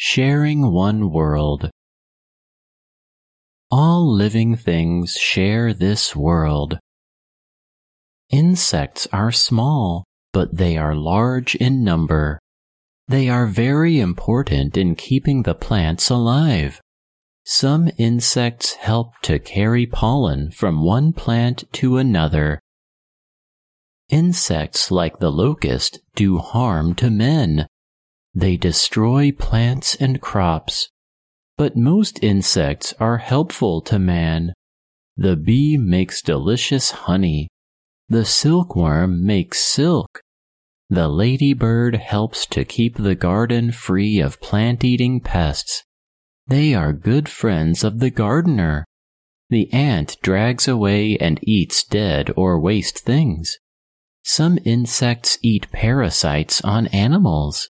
Sharing one world. All living things share this world. Insects are small, but they are large in number. They are very important in keeping the plants alive. Some insects help to carry pollen from one plant to another. Insects like the locust do harm to men. They destroy plants and crops. But most insects are helpful to man. The bee makes delicious honey. The silkworm makes silk. The ladybird helps to keep the garden free of plant-eating pests. They are good friends of the gardener. The ant drags away and eats dead or waste things. Some insects eat parasites on animals.